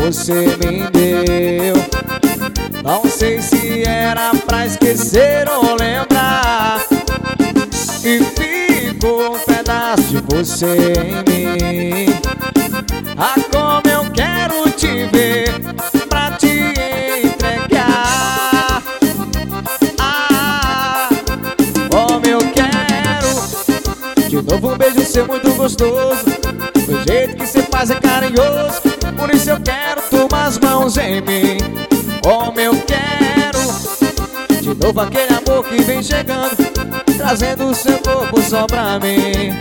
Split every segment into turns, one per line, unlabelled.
você me deu. Não sei se era pra esquecer ou lembrar, e ficou um pedaço de você em mim. Ah, como eu quero te ver pra te entregar. Ah, como eu quero de novo um beijo seu muito gostoso. Do jeito que cê faz é carinhoso, por isso eu quero tuas mãos em mim. Como eu quero de novo aquele amor que vem chegando, trazendo o seu corpo só pra mim.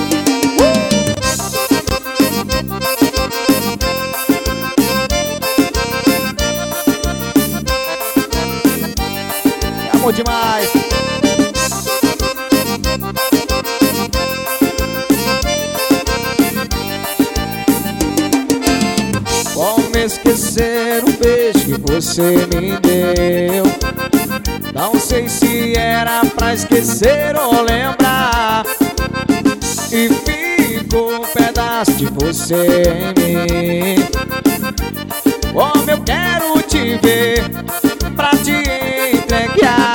Amor demais. Como esquecer o beijo que você me deu? Não sei se era pra esquecer ou lembrar, e ficou um pedaço de você em mim. Como eu quero te ver pra te entregar.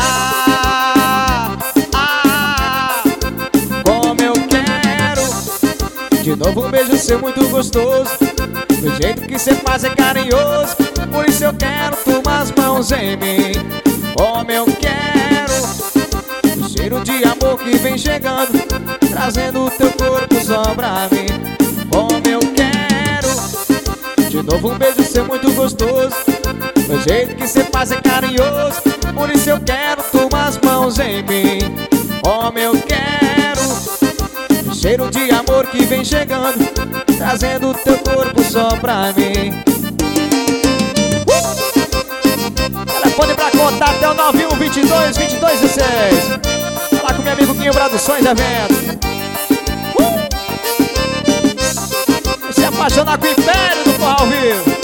Ah, como eu quero de novo um beijo seu muito gostoso. Do jeito que cê faz é carinhoso, por isso eu quero tuas mãos em mim. Como eu quero o cheiro de amor que vem chegando, trazendo o teu corpo só pra mim. Como eu quero de novo um beijo seu muito gostoso. Do jeito que cê faz é carinhoso, por isso eu quero tuas mãos em mim. Como eu quero o cheiro de amor que vem chegando, trazendo o teu corpo só pra mim. Telefone pra contato é o 9122-2216. Fala com meu amigo Quinho Produções Eventos. Se apaixonar com o Império do Forró ao Vivo.